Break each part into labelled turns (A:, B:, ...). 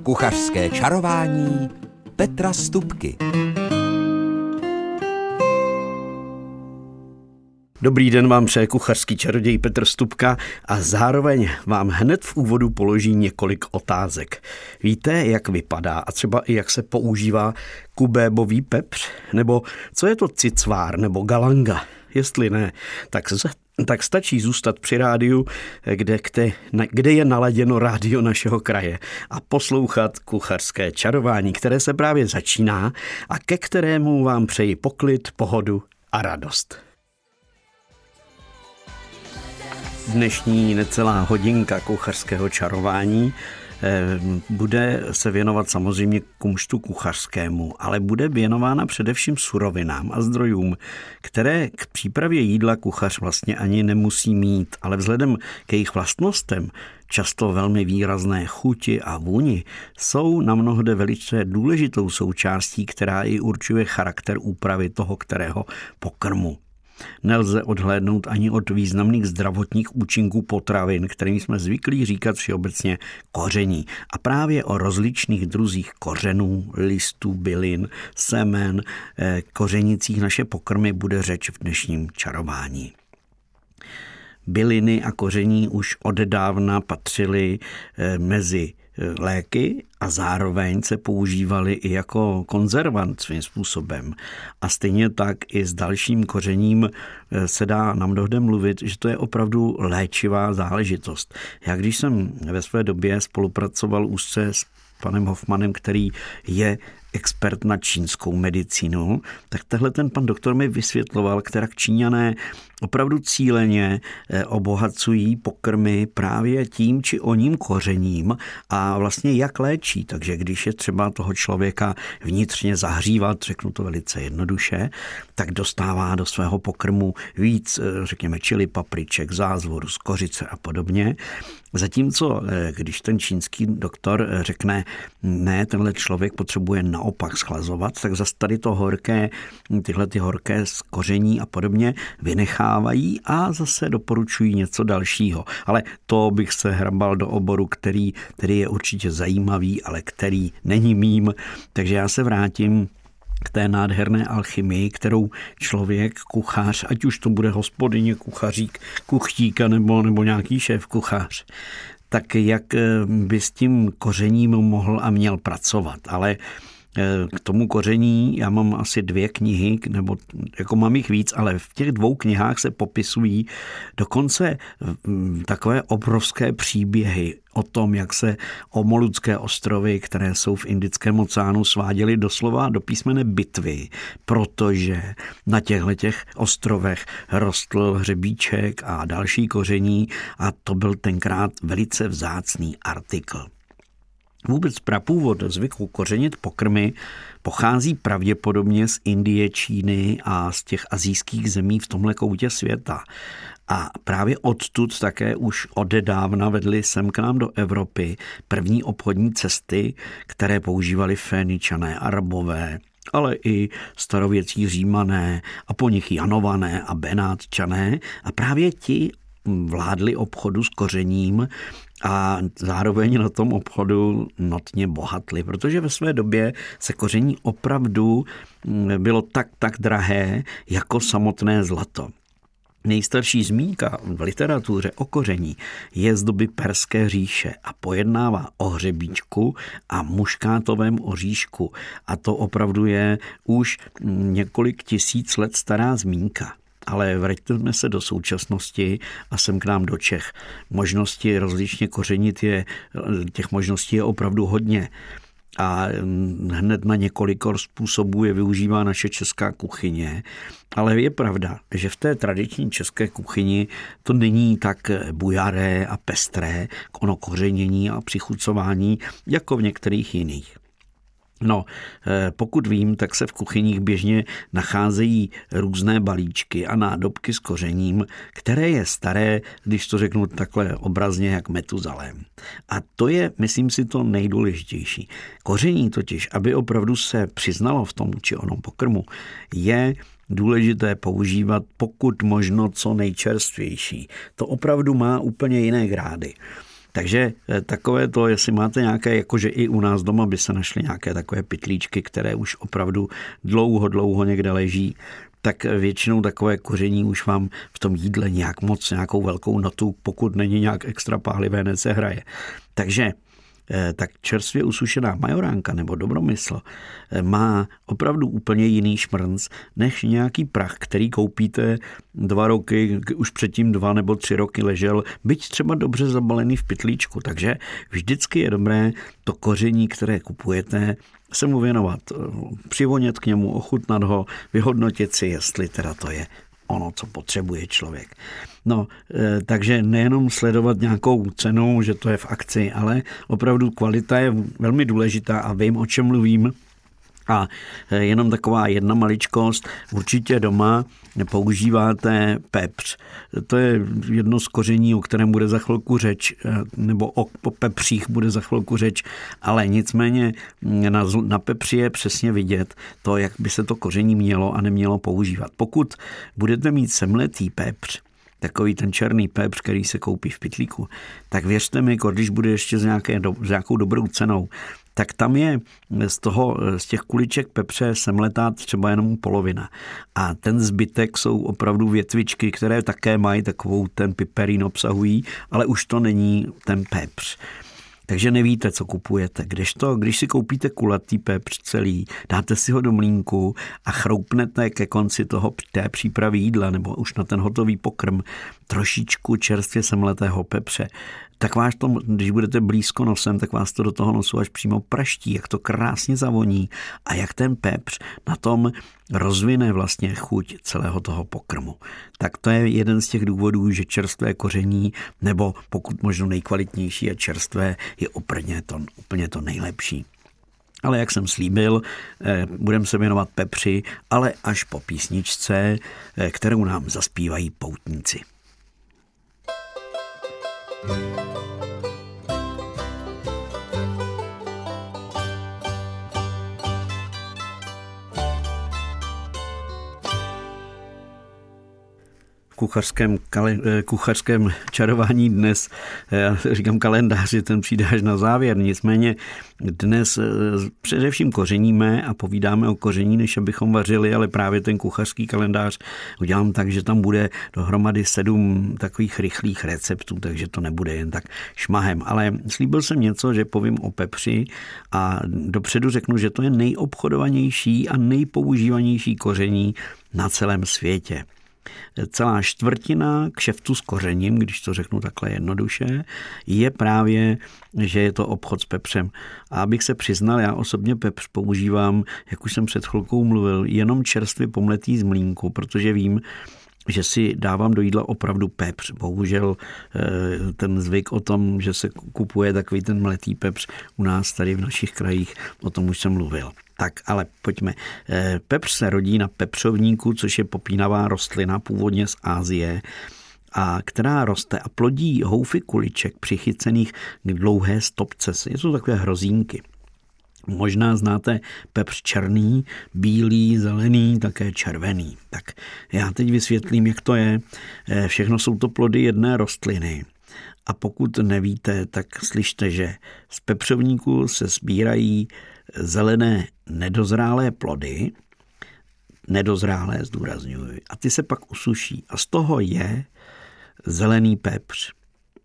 A: Kuchařské čarování Petra Stupky.
B: Dobrý den vám přeje kuchařský čaroděj Petr Stupka a zároveň vám hned v úvodu položí několik otázek. Víte, jak vypadá a třeba i jak se používá kubébový pepř? Nebo co je to cicvár nebo galanga? Jestli ne, tak stačí zůstat při rádiu, kde je naladěno rádio našeho kraje a poslouchat kuchařské čarování, které se právě začíná a ke kterému vám přeji poklid, pohodu a radost. Dnešní necelá hodinka kuchařského čarování bude se věnovat samozřejmě kumštu kuchařskému, ale bude věnována především surovinám a zdrojům, které k přípravě jídla kuchař vlastně ani nemusí mít, ale vzhledem k jejich vlastnostem, často velmi výrazné chuti a vůni, jsou na mnohde velice důležitou součástí, která i určuje charakter úpravy toho kterého pokrmu. Nelze odhlédnout ani od významných zdravotních účinků potravin, kterým jsme zvyklí říkat všeobecně koření. A právě o rozličných druzích kořenů, listů, bylin, semen, kořenicích naše pokrmy bude řeč v dnešním čarování. Byliny a koření už odedávna patřily mezi léky a zároveň se používaly i jako konzervant svým způsobem. A stejně tak i s dalším kořením se dá na mnohde mluvit, že to je opravdu léčivá záležitost. Já když jsem ve své době spolupracoval úzce s panem Hoffmanem, který je expert na čínskou medicínu, tak tehle ten pan doktor mi vysvětloval, kterak Číňané opravdu cíleně obohacují pokrmy právě tím či oním kořením a vlastně jak léčí. Takže když je třeba toho člověka vnitřně zahřívat, řeknu to velice jednoduše, tak dostává do svého pokrmu víc, řekněme, čili papriček, zázvoru, z kořice a podobně. Zatímco, když ten čínský doktor řekne, ne, tenhle člověk potřebuje naopak schlazovat, tak zase tady to horké, tyhle ty horké z koření a podobně vynechávají a zase doporučují něco dalšího. Ale to bych se hrabal do oboru, který je určitě zajímavý, ale který není mým. Takže já se vrátím k té nádherné alchymii, kterou člověk, kuchař, ať už to bude hospodyně, kuchařík, kuchtíka nebo nějaký šéf kuchař, tak jak by s tím kořením mohl a měl pracovat. Ale k tomu koření já mám asi 2 knihy, nebo jako mám jich víc, ale v těch 2 knihách se popisují dokonce takové obrovské příběhy o tom, jak se Omoludské ostrovy, které jsou v Indickém oceánu, sváděly doslova do písmene bitvy, protože na těchto ostrovech rostl hřebíček a další koření a to byl tenkrát velice vzácný artikl. Vůbec prapůvod zvyku kořenit pokrmy pochází pravděpodobně z Indie, Číny a z těch asijských zemí v tomhle koutě světa. A právě odtud také už odedávna vedly sem k nám do Evropy první obchodní cesty, které používali Féničané, Arabové, ale i starověcí Římané a po nich Janované a Benátčané. A právě ti vládli obchodu s kořením a zároveň na tom obchodu notně bohatli, protože ve své době se koření opravdu bylo tak drahé jako samotné zlato. Nejstarší zmínka v literatuře o koření je z doby Perské říše a pojednává o hřebíčku a muškátovém oříšku. A to opravdu je už několik tisíc let stará zmínka. Ale vraťme se do současnosti a sem k nám do Čech. Možnosti rozličně kořenit těch možností je opravdu hodně. A hned na několik způsobů je využívá naše česká kuchyně. Ale je pravda, že v té tradiční české kuchyni to není tak bujaré a pestré ono kořenění a přichucování jako v některých jiných. No, pokud vím, tak se v kuchyních běžně nacházejí různé balíčky a nádobky s kořením, které je staré, když to řeknu takhle obrazně, jak Metuzalém. A to je, myslím si, to nejdůležitější. Koření totiž, aby opravdu se přiznalo v tom či onom pokrmu, je důležité používat pokud možno co nejčerstvější. To opravdu má úplně jiné grády. Takže takové to, jestli máte nějaké, jakože i u nás doma by se našly nějaké takové pytlíčky, které už opravdu dlouho někde leží, tak většinou takové koření už vám v tom jídle nějakou velkou notu, pokud není nějak extra pálivé, nesehraje. Takže tak čerstvě usušená majoránka nebo dobromysl má opravdu úplně jiný šmrnc než nějaký prach, který koupíte 2 roky, už předtím 2 nebo 3 roky ležel, byť třeba dobře zabalený v pytlíčku. Takže vždycky je dobré to koření, které kupujete, se mu věnovat, přivonět k němu, ochutnat ho, vyhodnotit si, jestli teda to je ono, co potřebuje člověk. No, takže nejenom sledovat nějakou cenu, že to je v akci, ale opravdu kvalita je velmi důležitá a vím, o čem mluvím. A jenom taková jedna maličkost, určitě doma používáte pepř. To je jedno z koření, o kterém bude za chvilku řeč, nebo o pepřích bude za chvilku řeč, ale nicméně na pepři je přesně vidět to, jak by se to koření mělo a nemělo používat. Pokud budete mít semletý pepř, takový ten černý pepř, který se koupí v pytlíku, tak věřte mi, když bude ještě s nějakou dobrou cenou, tak tam je z těch kuliček pepře semletá třeba jenom polovina. A ten zbytek jsou opravdu větvičky, které také mají takovou ten piperín obsahují, ale už to není ten pepř. Takže nevíte, co kupujete. Když si koupíte kulatý pepř celý, dáte si ho do mlýnku a chroupnete ke konci té přípravy jídla nebo už na ten hotový pokrm trošičku čerstvě semletého pepře, tak vás to, když budete blízko nosem, tak vás to do toho nosu až přímo praští, jak to krásně zavoní a jak ten pepř na tom rozvine vlastně chuť celého toho pokrmu. Tak to je jeden z těch důvodů, že čerstvé koření, nebo pokud možno nejkvalitnější a čerstvé, je úplně to nejlepší. Ale jak jsem slíbil, budeme se věnovat pepři, ale až po písničce, kterou nám zaspívají poutníci. Kuchařském čarování dnes, já říkám kalendáři, ten přijde až na závěr, nicméně dnes především kořeníme a povídáme o koření, než abychom vařili, ale právě ten kuchařský kalendář udělám tak, že tam bude dohromady 7 takových rychlých receptů, takže to nebude jen tak šmahem, ale slíbil jsem něco, že povím o pepři a dopředu řeknu, že to je nejobchodovanější a nejpoužívanější koření na celém světě. Celá čtvrtina kšeftu s kořením, když to řeknu takhle jednoduše, je právě, že je to obchod s pepřem. A abych se přiznal, já osobně pepř používám, jak už jsem před chvilkou mluvil, jenom čerstvě pomletý z mlýnku, protože vím, že si dávám do jídla opravdu pepř. Bohužel ten zvyk o tom, že se kupuje takový ten mletý pepř u nás tady v našich krajích, o tom už jsem mluvil. Tak, ale pojďme. Pepř se rodí na pepřovníku, což je popínavá rostlina, původně z Asie, a která roste a plodí houfy kuliček přichycených k dlouhé stopce. Jsou takové hrozínky. Možná znáte pepř černý, bílý, zelený, také červený. Tak já teď vysvětlím, jak to je. Všechno jsou to plody jedné rostliny. A pokud nevíte, tak slyšte, že z pepřovníku se sbírají zelené nedozrálé plody, nedozrálé zdůrazňuji, a ty se pak usuší. A z toho je zelený pepř.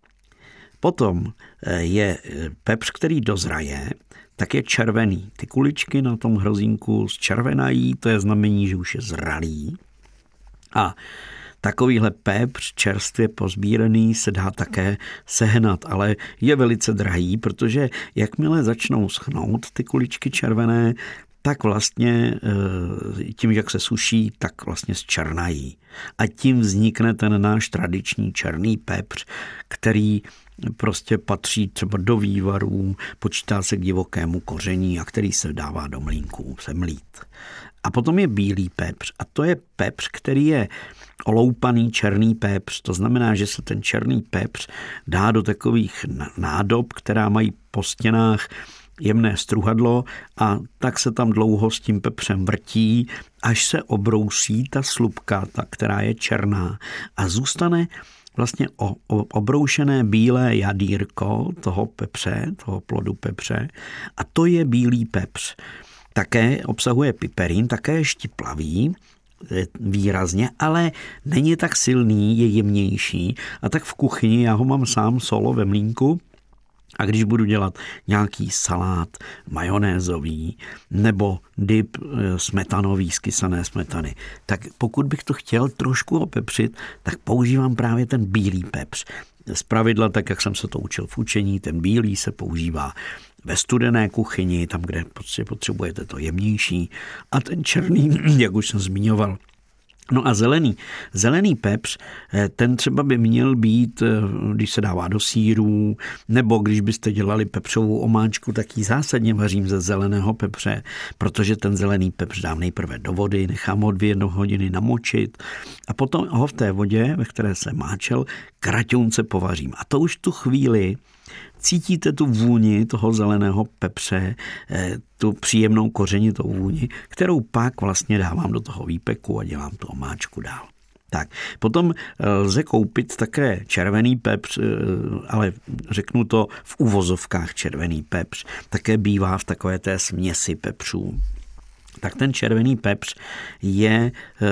B: Potom je pepř, který dozraje, tak je červený. Ty kuličky na tom hrozínku zčervenají, to je znamení, že už je zralý. A takovýhle pepř čerstvě pozbíraný se dá také sehnat, ale je velice drahý, protože jakmile začnou schnout ty kuličky červené, tak vlastně tím, jak se suší, tak vlastně zčernají. A tím vznikne ten náš tradiční černý pepř, který prostě patří třeba do vývarů, počítá se k divokému koření a který se dává do mlýnků, se mlít. A potom je bílý pepř a to je pepř, který je oloupaný černý pepř. To znamená, že se ten černý pepř dá do takových nádob, která mají po stěnách jemné struhadlo a tak se tam dlouho s tím pepřem vrtí, až se obrousí ta slupka, ta, která je černá a zůstane vlastně obroušené bílé jadýrko toho pepře, toho plodu pepře, a to je bílý pepř. Také obsahuje piperin, také je štiplavý výrazně, ale není tak silný, je jemnější. A tak v kuchyni, já ho mám sám solo ve mlýnku, a když budu dělat nějaký salát majonézový nebo dip smetanový z kysané smetany, tak pokud bych to chtěl trošku opepřit, tak používám právě ten bílý pepř. Zpravidla, tak jak jsem se to učil v učení, ten bílý se používá ve studené kuchyni, tam, kde potřebujete to jemnější, a ten černý, jak už jsem zmiňoval. No a zelený pepř, ten třeba by měl být, když se dává do sýrů, nebo když byste dělali pepřovou omáčku, tak ji zásadně vařím ze zeleného pepře, protože ten zelený pepř dám nejprve do vody, nechám ho 2 hodiny namočit a potom ho v té vodě, ve které se máčel, kraťounce povařím. A to už tu chvíli cítíte tu vůni toho zeleného pepře, tu příjemnou kořenitou vůni, kterou pak vlastně dávám do toho výpeku a dělám tu omáčku dál. Tak, potom lze koupit také červený pepř, ale řeknu to v uvozovkách červený pepř, také bývá v takové té směsi pepřů. Tak ten červený pepř je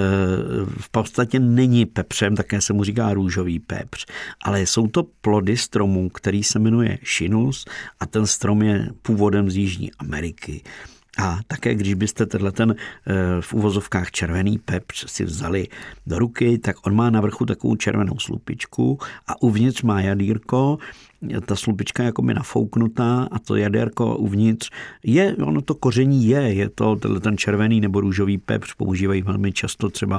B: v podstatě není pepřem, také se mu říká růžový pepř, ale jsou to plody stromů, který se jmenuje Chinus a ten strom je původem z Jižní Ameriky. A také, když byste ten v uvozovkách červený pepř si vzali do ruky, tak on má na vrchu takovou červenou slupičku a uvnitř má jadýrko, ta slupička je jako by nafouknutá a to jadérko uvnitř ono to koření je to ten červený nebo růžový pepř, používají velmi často třeba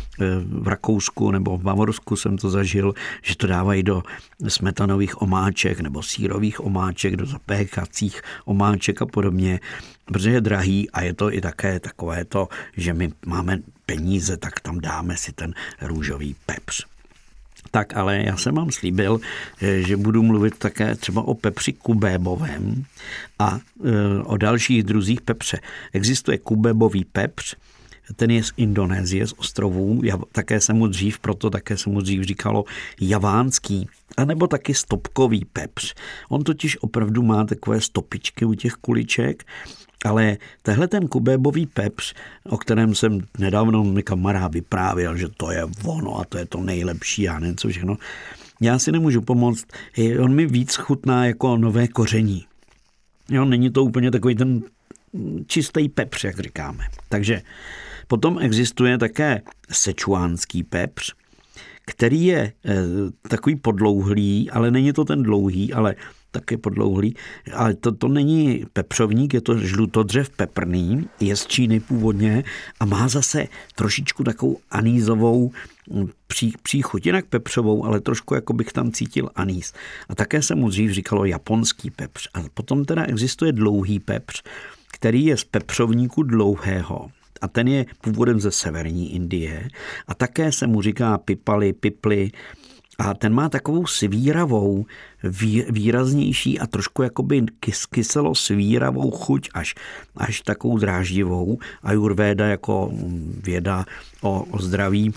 B: v Rakousku nebo v Bavorsku jsem to zažil, že to dávají do smetanových omáček nebo sýrových omáček, do zapékacích omáček a podobně, protože je drahý a je to i také takové to, že my máme peníze, tak tam dáme si ten růžový pepř. Tak ale já jsem vám slíbil, že budu mluvit také třeba o pepři kubébovém a o dalších druzích pepře. Existuje kubébový pepř, ten je z Indonésie, z ostrovů, také se mu dřív říkalo javánský, anebo taky stopkový pepř. On totiž opravdu má takové stopičky u těch kuliček, ale tehle ten kubébový pepř, o kterém jsem nedávno mi kamarád vyprávěl, že to je ono a to je to nejlepší a něco všechno, já si nemůžu pomoct, on mi víc chutná jako nové koření. Jo, není to úplně takový ten čistý pepř, jak říkáme. Takže potom existuje také sečuánský pepř, který je takový podlouhlý, ale není to ten dlouhý, ale taky podlouhlý. Ale to není pepřovník, je to žlutodřev peprný, je z Číny původně a má zase trošičku takovou anýzovou příchuť, jinak pepřovou, ale trošku jako bych tam cítil anýz. A také se mu dřív říkalo japonský pepř. A potom teda existuje dlouhý pepř, který je z pepřovníku dlouhého. A ten je původem ze severní Indie. A také se mu říká pipli. A ten má takovou svíravou, výraznější a trošku jakoby kyselo svíravou chuť, až takovou dráždivou. Ajurvéda jako věda o zdraví,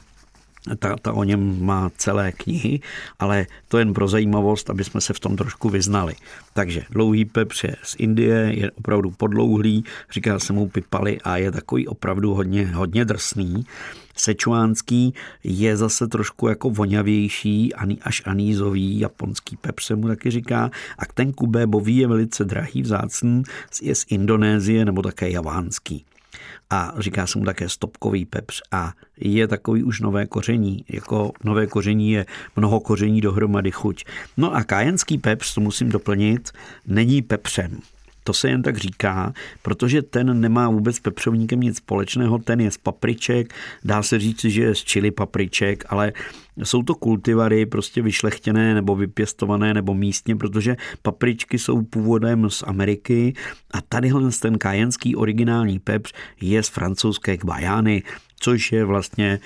B: ta o něm má celé knihy, ale to jen pro zajímavost, aby jsme se v tom trošku vyznali. Takže dlouhý pepř je z Indie, je opravdu podlouhlý, říká se mu pipali a je takový opravdu hodně drsný. Sečuánský je zase trošku jako voňavější, až anýzový, japonský pepř se mu taky říká. A ten kubébový je velice drahý, vzácný, je z Indonésie nebo také javánský. A říká se mu také stopkový pepř a je takový už nové koření. Jako nové koření je mnoho koření dohromady chuť. No a kájenský pepř, to musím doplnit, není pepřem. To se jen tak říká, protože ten nemá vůbec s pepřovníkem nic společného, ten je z papriček, dá se říct, že je z chili papriček, ale jsou to kultivary prostě vyšlechtěné nebo vypěstované nebo místně, protože papričky jsou původem z Ameriky a tadyhle ten kájenský originální pepř je z francouzské Guajány, což je vlastně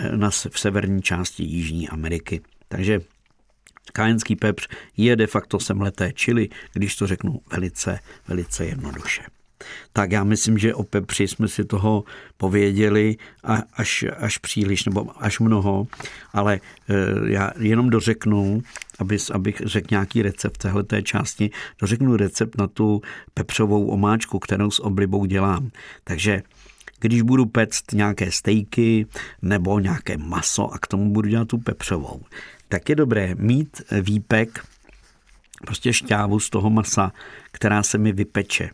B: v severní části Jižní Ameriky. Takže kájenský pepř je de facto semleté chili, když to řeknu velice, velice jednoduše. Tak já myslím, že o pepři jsme si toho pověděli až příliš, nebo až mnoho, ale já jenom dořeknu, abych řekl nějaký recept v téhleté části, dořeknu recept na tu pepřovou omáčku, kterou s oblibou dělám. Takže když budu péct nějaké stejky nebo nějaké maso a k tomu budu dělat tu pepřovou, tak je dobré mít výpek, prostě šťávu z toho masa, která se mi vypeče.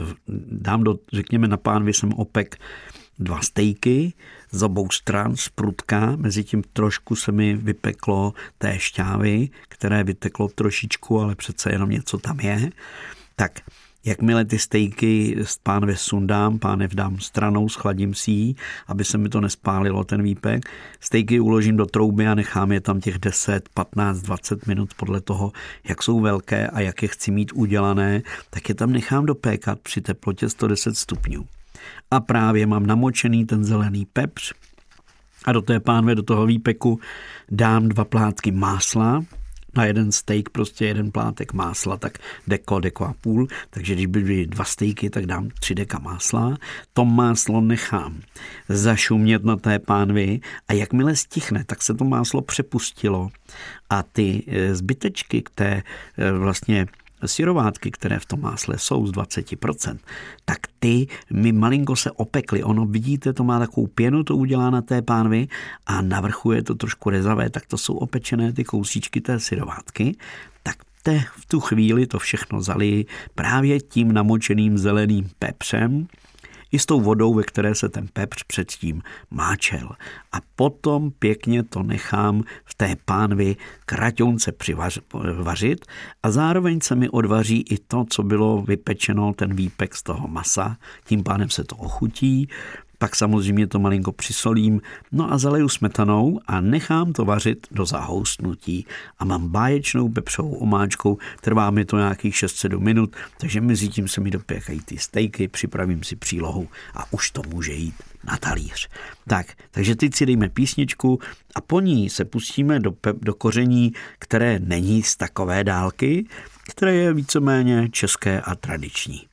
B: Řekněme na pánvi jsem opek 2 stejky z obou stran z prudka, mezi tím trošku se mi vypeklo té šťávy, které vyteklo trošičku, ale přece jenom něco tam je. Tak jakmile ty stejky z pánve sundám, pánev dám stranou, schladím si ji, aby se mi to nespálilo, ten výpek. Stejky uložím do trouby a nechám je tam těch 10, 15, 20 minut podle toho, jak jsou velké a jak je chci mít udělané, tak je tam nechám dopékat při teplotě 110 stupňů. A právě mám namočený ten zelený pepř a do té pánve, do toho výpeku dám 2 plátky másla, na jeden steak prostě 1 plátek másla, tak deko a půl, takže když byly 2 stejky, tak dám 3 deka másla. To máslo nechám zašumět na té pánvi a jakmile stichne, tak se to máslo přepustilo a ty zbytečky, které vlastně syrovátky, které v tom másle jsou z 20%, tak ty mi malinko se opekly. Ono, vidíte, to má takovou pěnu, to udělá na té pánvi a na vrchu je to trošku rezavé, tak to jsou opečené ty kousíčky té syrovátky. Tak v tu chvíli to všechno zaliji právě tím namočeným zeleným pepřem i s tou vodou, ve které se ten pepř předtím máčel. A potom pěkně to nechám v té pánvi kraťonce vařit a zároveň se mi odvaří i to, co bylo vypečeno, ten výpek z toho masa. Tím pádem se to ochutí, pak samozřejmě to malinko přisolím, no a zaleju smetanou a nechám to vařit do zahoustnutí a mám báječnou pepřovou omáčkou, trvá mi to nějakých 6-7 minut, takže mezi tím se mi dopěkají ty stejky, připravím si přílohu a už to může jít na talíř. Takže teď si dejme písničku a po ní se pustíme do koření, které není z takové dálky, které je víceméně české a tradiční.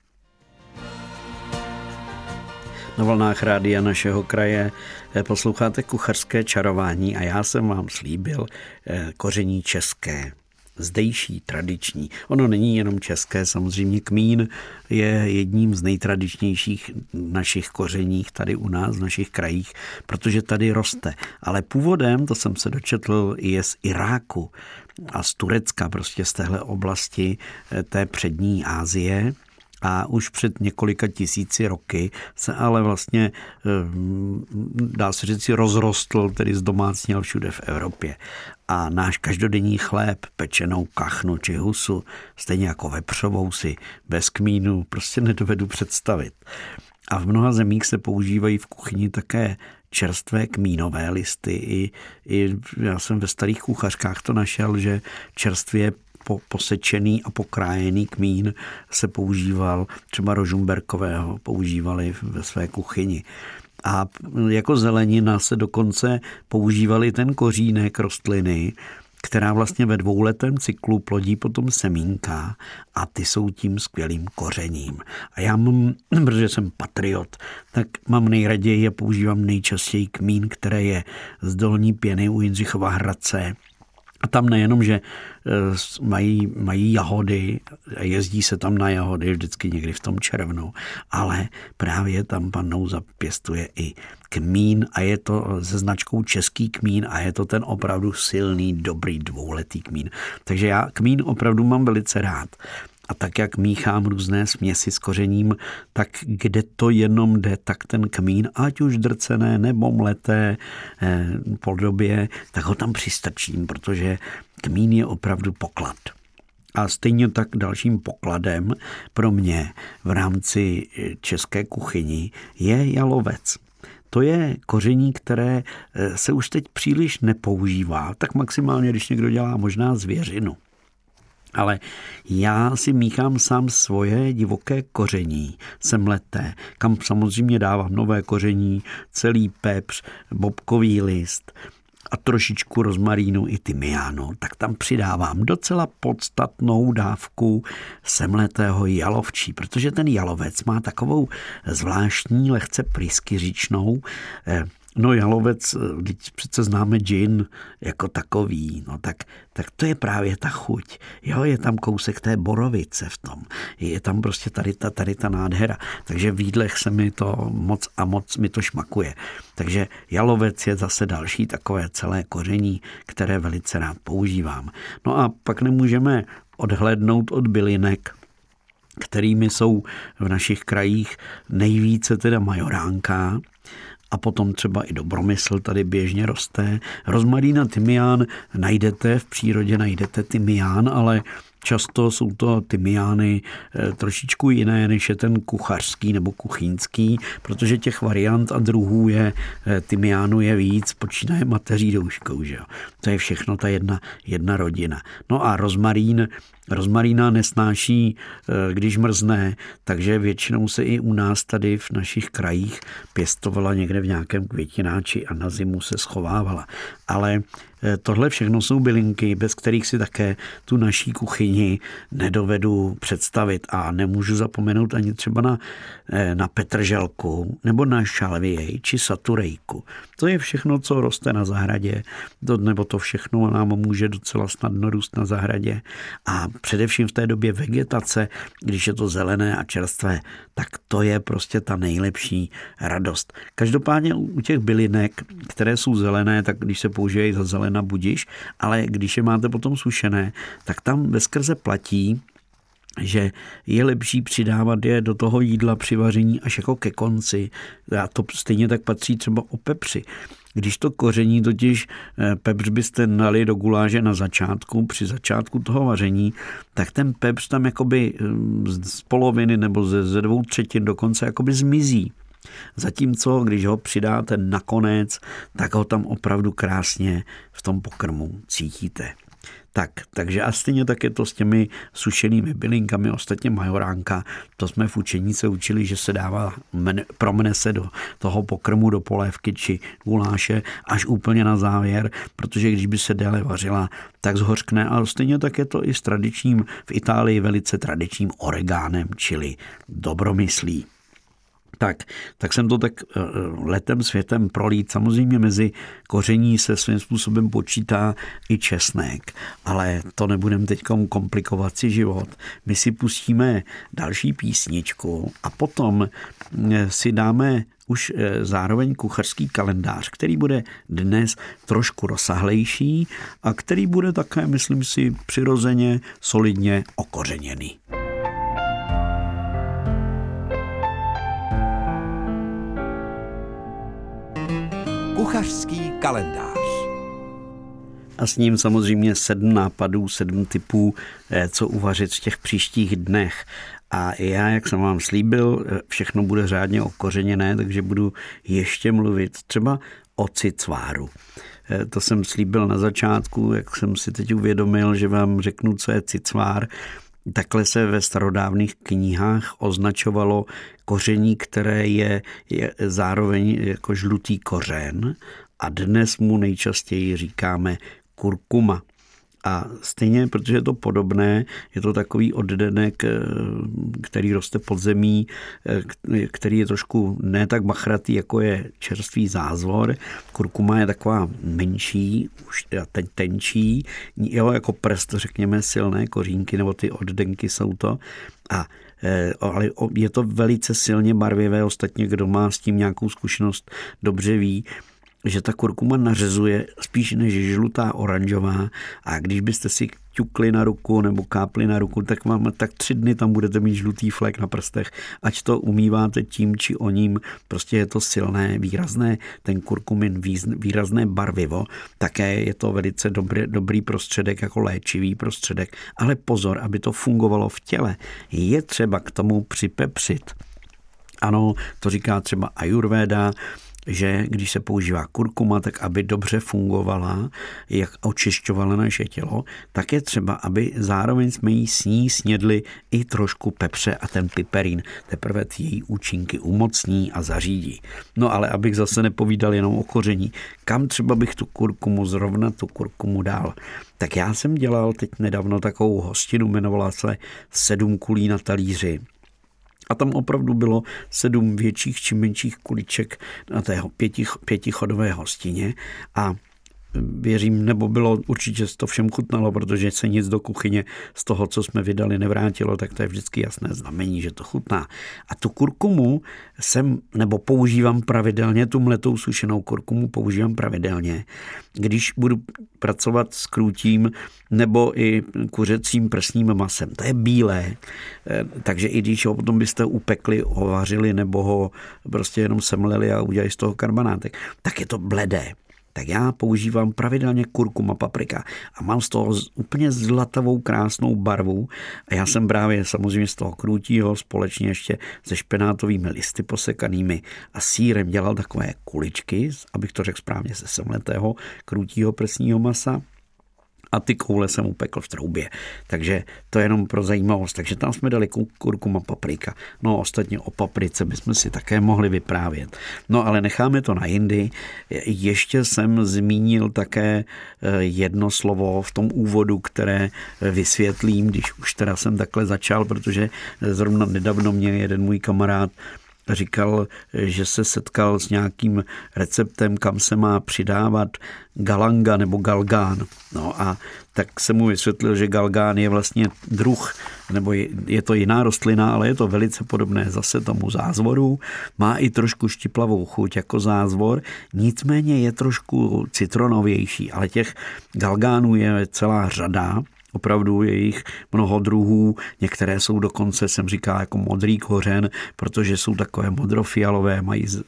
B: Na vlnách rádia našeho kraje posloucháte Kuchařské čarování a já jsem vám slíbil koření české, zdejší, tradiční. Ono není jenom české, samozřejmě kmín je jedním z nejtradičnějších našich kořeních tady u nás, v našich krajích, protože tady roste. Ale původem, to jsem se dočetl, je z Iráku a z Turecka, prostě z téhle oblasti té přední Asie. A už před několika tisíci roky se ale vlastně, dá se říct, rozrostl, tedy zdomácněl všude v Evropě. A náš každodenní chléb, pečenou kachnu či husu, stejně jako vepřovou si bez kmínu prostě nedovedu představit. A v mnoha zemích se používají v kuchyni také čerstvé kmínové listy. I já jsem ve starých kuchařkách to našel, že čerstvě posečený a pokrájený kmín se používal, třeba Rožumberkového používali ve své kuchyni. A jako zelenina se dokonce používali ten kořínek rostliny, která vlastně ve 2letém cyklu plodí potom semínka a ty jsou tím skvělým kořením. A já mám, protože jsem patriot, tak mám nejraději a používám nejčastěji kmín, které je z Dolní Pěny u Jindřichova Hradce. A tam nejenom, že mají jahody, jezdí se tam na jahody vždycky někdy v tom červnu, ale právě tam pan Nouza pěstuje i kmín a je to se značkou český kmín a je to ten opravdu silný, dobrý 2letý kmín. Takže já kmín opravdu mám velice rád. A tak, jak míchám různé směsi s kořením, tak kde to jenom jde, tak ten kmín, ať už drcené nebo mleté podobě, tak ho tam přistrčím, protože kmín je opravdu poklad. A stejně tak dalším pokladem pro mě v rámci české kuchyni je jalovec. To je koření, které se už teď příliš nepoužívá, tak maximálně, když někdo dělá možná zvěřinu. Ale já si míchám sám svoje divoké koření, semleté, kam samozřejmě dávám nové koření, celý pepř, bobkový list a trošičku rozmarínu i tymiánu, tak tam přidávám docela podstatnou dávku semletého jalovčí, protože ten jalovec má takovou zvláštní, lehce pryskyřičnou. No jalovec, když přece známe gin jako takový, no tak to je právě ta chuť. Jo, je tam kousek té borovice v tom. Je tam prostě tady ta nádhera. Takže v jídlech se mi to moc mi to šmakuje. Takže jalovec je zase další takové celé koření, které velice rád používám. No a pak nemůžeme odhlédnout od bylinek, kterými jsou v našich krajích nejvíce teda majoránka, a potom třeba i dobromysl tady běžně roste. Rozmarín a tymián najdete, v přírodě najdete tymián, ale často jsou to tymiány trošičku jiné, než je ten kuchařský nebo kuchyňský, protože těch variant a druhů tymiánu je víc, počínaje mateří douškou, že jo. To je všechno ta jedna rodina. No a rozmarína nesnáší, když mrzne, takže většinou se i u nás tady v našich krajích pěstovala někde v nějakém květináči a na zimu se schovávala. Ale tohle všechno jsou bylinky, bez kterých si také tu naší kuchyni nedovedu představit a nemůžu zapomenout ani třeba na petrželku nebo na šalvěj či saturejku. To je všechno, co roste na zahradě, nebo to všechno nám může docela snadno růst na zahradě a především v té době vegetace, když je to zelené a čerstvé, tak to je prostě ta nejlepší radost. Každopádně u těch bylinek, které jsou zelené, tak když se používají za zelená budiš, ale když je máte potom sušené, tak tam veskrze platí, že je lepší přidávat je do toho jídla při vaření až jako ke konci. A to stejně tak patří třeba o pepři. Když to koření totiž pepř byste dali do guláže na začátku, při začátku toho vaření, tak ten pepř tam jakoby z poloviny nebo ze 2/3 dokonce jakoby zmizí. Zatímco, když ho přidáte nakonec, tak ho tam opravdu krásně v tom pokrmu cítíte. Takže a stejně tak je to s těmi sušenými bylinkami, ostatně majoránka, to jsme v učení se učili, že se dává, promne se do toho pokrmu, do polévky či guláše až úplně na závěr, protože když by se déle vařila, tak zhořkne, ale stejně tak je to i s tradičním, v Itálii velice tradičním oregánem, čili dobromyslí. Tak jsem to tak letem světem prolít. Samozřejmě mezi koření se svým způsobem počítá i česnek, ale to nebudeme teď komplikovat si život. My si pustíme další písničku a potom si dáme už zároveň kuchařský kalendář, který bude dnes trošku rozsáhlejší a který bude také, myslím si, přirozeně, solidně okořeněný.
A: Kuchařský kalendář.
B: A s ním samozřejmě 7 nápadů, 7 typů, co uvařit v těch příštích dnech. A já, jak jsem vám slíbil, všechno bude řádně okořeněné, takže budu ještě mluvit třeba o cicváru. To jsem slíbil na začátku, jak jsem si teď uvědomil, že vám řeknu, co je cicvár. Takhle se ve starodávných knihách označovalo koření, které je zároveň jako žlutý kořen a dnes mu nejčastěji říkáme kurkuma. A stejně, protože je to podobné, je to takový oddenek, který roste pod zemí, který je trošku ne tak machratý, jako je čerstvý zázvor. Kurkuma je taková menší, už tenčí, jo, jako prst, řekněme, silné kořínky, nebo ty oddenky jsou to. Ale je to velice silně barvivé, ostatně kdo má s tím nějakou zkušenost, dobře ví, že ta kurkuma nařezuje spíš než žlutá oranžová a když byste si ťukli na ruku nebo kápli na ruku, tak 3 dny tam budete mít žlutý flek na prstech, ať to umýváte tím či oním, prostě je to silné, výrazné, ten kurkumin výrazné barvivo, také je to velice dobrý prostředek jako léčivý prostředek, ale pozor, aby to fungovalo v těle, je třeba k tomu připepřit. Ano, to říká třeba ajurvéda, že když se používá kurkuma, tak aby dobře fungovala, jak očišťovala naše tělo, tak je třeba, aby zároveň jsme jí s ní snědli i trošku pepře a ten piperín teprve její účinky umocní a zařídí. No ale abych zase nepovídal jenom o koření, kam třeba bych tu kurkumu dal. Tak já jsem dělal teď nedávno takovou hostinu, jmenovala se 7 kulí na talíři. A tam opravdu bylo 7 větších či menších kuliček na té 5chodové hostině a věřím, nebo bylo určitě to všem chutnalo, protože se nic do kuchyně z toho, co jsme vydali, nevrátilo, tak to je vždycky jasné znamení, že to chutná. A tu kurkumu používám pravidelně, tu mletou sušenou kurkumu používám pravidelně, když budu pracovat s krůtím nebo i kuřecím prsním masem. To je bílé, takže i když ho potom byste upekli, ovařili nebo ho prostě jenom semleli a udělali z toho karbonátek, tak je to bledé. Tak já používám pravidelně kurkuma, paprika a mám z toho úplně zlatavou krásnou barvu a já jsem právě samozřejmě z toho krůtího společně ještě se špenátovými listy posekanými a sýrem dělal takové kuličky, abych to řekl správně, ze semletého krůtího prsního masa. A ty koule jsem upekl v troubě. Takže to je jenom pro zajímavost. Takže tam jsme dali kurkuma, paprika. No ostatně o paprice bychom si také mohli vyprávět. No ale necháme to na jindy. Ještě jsem zmínil také jedno slovo v tom úvodu, které vysvětlím, když už teda jsem takhle začal, protože zrovna nedávno mě jeden můj kamarád říkal, že se setkal s nějakým receptem, kam se má přidávat galanga nebo galgán. No a tak jsem mu vysvětlil, že galgán je vlastně druh, nebo je to jiná rostlina, ale je to velice podobné zase tomu zázvoru. Má i trošku štiplavou chuť jako zázvor, nicméně je trošku citronovější, ale těch galgánů je celá řada. Opravdu je jich mnoho druhů, některé jsou dokonce, jsem říkal, jako modrý kořen, protože jsou takové modrofialové,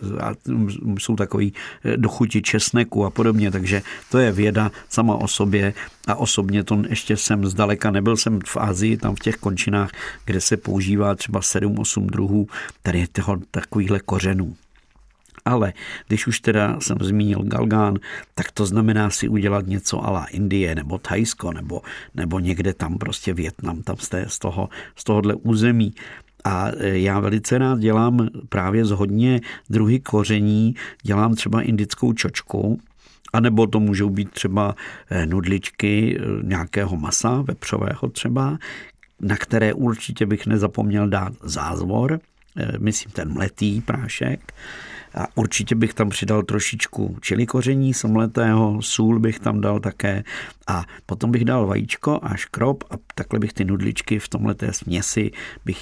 B: jsou takový do chuti česneku a podobně, takže to je věda sama o sobě a osobně to ještě jsem zdaleka, nebyl jsem v Asii, tam v těch končinách, kde se používá třeba 7-8 druhů tady takovýchhle kořenů. Ale když už teda jsem zmínil galgán, tak to znamená si udělat něco a la Indie nebo Thajsko nebo někde tam prostě Vietnam, tam z tohohle území. A já velice rád dělám právě z hodně druhy koření, dělám třeba indickou čočku, anebo to můžou být třeba nudličky nějakého masa, vepřového třeba, na které určitě bych nezapomněl dát zázvor, myslím ten mletý prášek. A určitě bych tam přidal trošičku čili koření somletého, sůl bych tam dal také a potom bych dal vajíčko a škrob a takhle bych ty nudličky v tomhleté směsi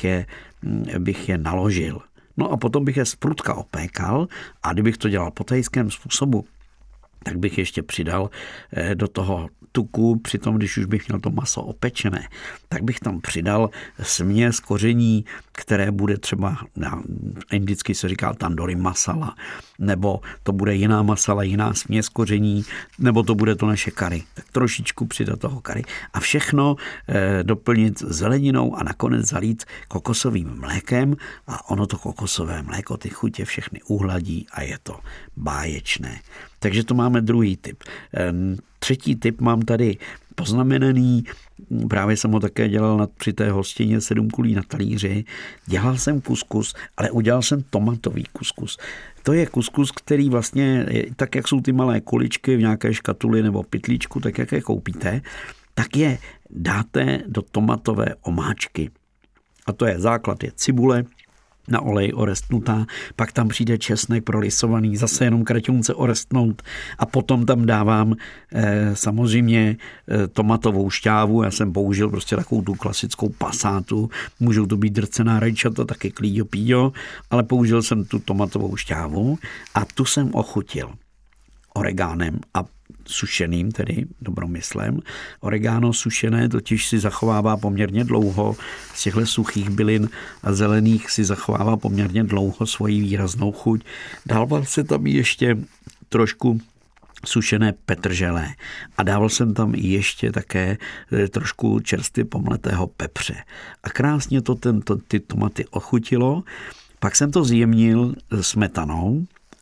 B: bych je naložil. No a potom bych je zprutka opékal a kdybych to dělal po thajském způsobu, tak bych ještě přidal do toho tuku, přitom když už bych měl to maso opečené, tak bych tam přidal směs koření, které bude třeba, indicky se říká tandoori masala, nebo to bude jiná masala, jiná směs koření, nebo to bude to naše kari. Tak trošičku přidat toho kari a všechno doplnit zeleninou a nakonec zalít kokosovým mlékem a ono to kokosové mléko ty chutě všechny uhladí a je to báječné. Takže to máme druhý tip. Třetí tip mám tady poznamenaný, právě jsem ho také dělal při té hostině 7 kulí na talíři. Dělal jsem kuskus, ale udělal jsem tomatový kuskus. To je kuskus, který vlastně, tak jak jsou ty malé kuličky v nějaké škatuli nebo pytlíčku, tak jak je koupíte, tak je dáte do tomatové omáčky. A to je základ, je cibule, na olej orestnutá, pak tam přijde česnek prolisovaný, zase jenom kraťunce orestnout a potom tam dávám samozřejmě tomatovou šťávu, já jsem použil prostě takovou tu klasickou pasátu, můžou to být drcená rajčata, taky klíďo píďo, ale použil jsem tu tomatovou šťávu a tu jsem ochutil oregánem a sušeným, tedy dobromyslem. Oregano sušené totiž si zachovává poměrně dlouho, z těchto suchých bylin a zelených si zachovává poměrně dlouho svoji výraznou chuť. Dával se tam ještě trošku sušené petrželé a dával jsem tam ještě také trošku čerstvě pomletého pepře. A krásně to ty tomaty ochutilo. Pak jsem to zjemnil smetanou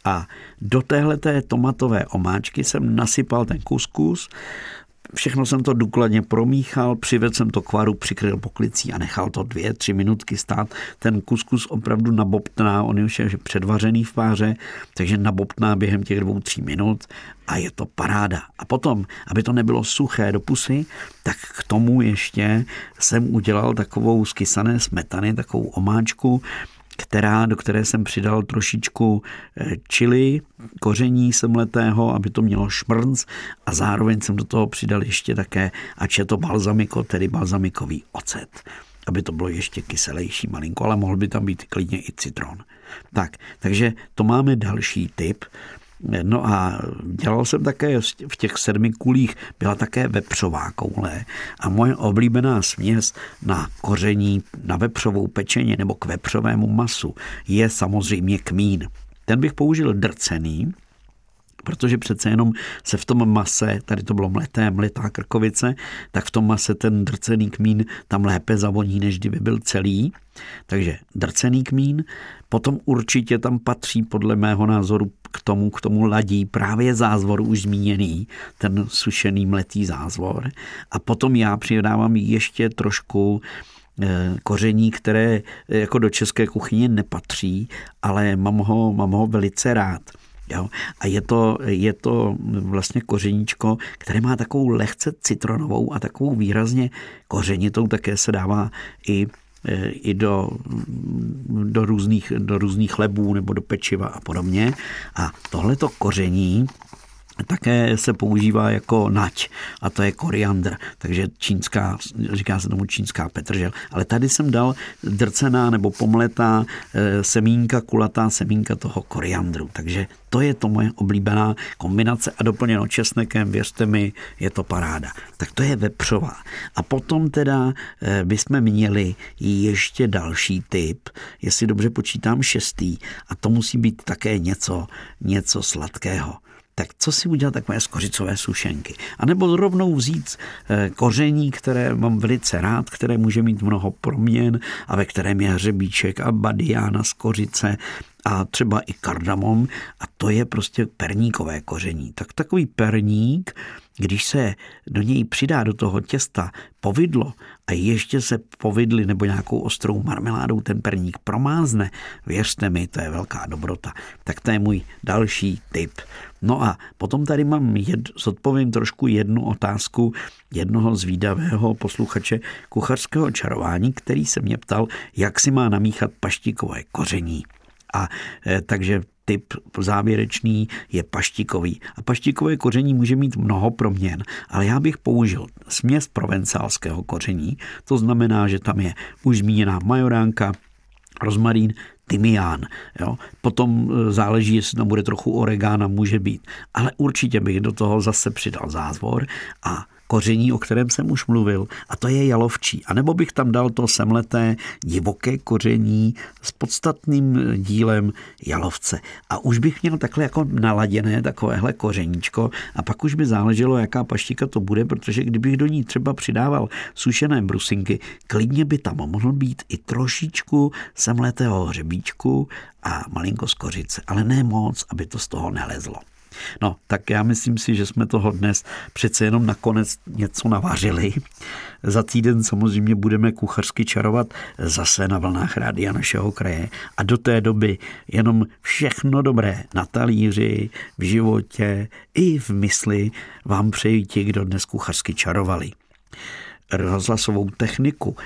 B: A do téhleté tomatové omáčky jsem nasypal ten kuskus, všechno jsem to důkladně promíchal, přivedl jsem to k varu, přikryl poklicí a nechal to 2-3 minutky stát. Ten kuskus opravdu nabobtná, on už je předvařený v páře, takže nabobtná během těch 2-3 minut a je to paráda. A potom, aby to nebylo suché do pusy, tak k tomu ještě jsem udělal takovou z kysané smetany, takovou omáčku, do které jsem přidal trošičku chili, koření semletého, aby to mělo šmrnc a zároveň jsem do toho přidal ještě také, ač je to balzamiko, tedy balzamikový ocet, aby to bylo ještě kyselější malinko, ale mohl by tam být klidně i citron. Takže to máme další tip. No a dělal jsem také v těch 7 kulích, byla také vepřová koule a moje oblíbená směs na koření, na vepřovou pečeně nebo k vepřovému masu je samozřejmě kmín. Ten bych použil drcený, protože přece jenom se v tom mase, tady to bylo mletá krkovice, tak v tom mase ten drcený kmín tam lépe zavoní, než kdyby byl celý. Takže drcený kmín, potom určitě tam patří podle mého názoru k tomu ladí právě zázvor už zmíněný, ten sušený mletý zázvor. A potom já přidávám ještě trošku koření, které jako do české kuchyně nepatří, ale mám ho velice rád. Jo? A je to vlastně kořeníčko, které má takovou lehce citronovou a takovou výrazně kořenitou, také se dává i do různých chlebů nebo do pečiva a podobně. A tohleto koření také se používá jako nať a to je koriandr, takže říká se tomu čínská petržel. Ale tady jsem dal drcená nebo pomletá semínka, kulatá semínka toho koriandru, takže to je to moje oblíbená kombinace a doplněno česnekem, věřte mi, je to paráda. Tak to je vepřová. A potom teda bychom měli ještě další typ, jestli dobře počítám 6. a to musí být také něco sladkého. Tak co si udělat takové z kořicové sušenky? A nebo rovnou vzít koření, které mám velice rád, které může mít mnoho proměn a ve kterém je hřebíček a badiána z kořice a třeba i kardamom a to je prostě perníkové koření. Tak takový perník, když se do něj přidá do toho těsta povidlo a ještě se povidly nebo nějakou ostrou marmeládou ten perník promázne, věřte mi, to je velká dobrota. Tak to je můj další tip. No a potom tady zodpovím trošku jednu otázku jednoho zvídavého posluchače kuchařského čarování, který se mě ptal, jak si má namíchat paštikové koření. A takže typ závěrečný je paštikový. A paštikové koření může mít mnoho proměn, ale já bych použil směs provencálského koření, to znamená, že tam je už zmíněná majoránka, rozmarín, tymián. Jo? Potom záleží, jestli tam bude trochu oregána, může být. Ale určitě bych do toho zase přidal zázvor a koření, o kterém jsem už mluvil, a to je jalovčí. A nebo bych tam dal to semleté divoké koření s podstatným dílem jalovce. A už bych měl takhle jako naladěné takovéhle kořeníčko a pak už by záleželo, jaká paštika to bude, protože kdybych do ní třeba přidával sušené brusinky, klidně by tam mohl být i trošičku semletého hřebíčku a malinko z kořice, ale ne moc, aby to z toho nelezlo. No, tak já myslím si, že jsme toho dnes přece jenom nakonec něco navařili. Za týden samozřejmě budeme kuchařsky čarovat zase na vlnách Rádia Našeho kraje a do té doby jenom všechno dobré na talíři, v životě i v mysli vám přeji ti, kdo dnes kuchařsky čarovali. Rozhlasovou techniku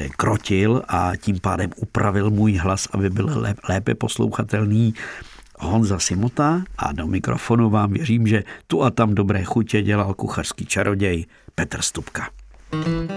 B: krotil a tím pádem upravil můj hlas, aby byl lépe poslouchatelný Honza Simota a do mikrofonu vám věřím, že tu a tam dobré chutě dělal kuchařský čaroděj Petr Stupka.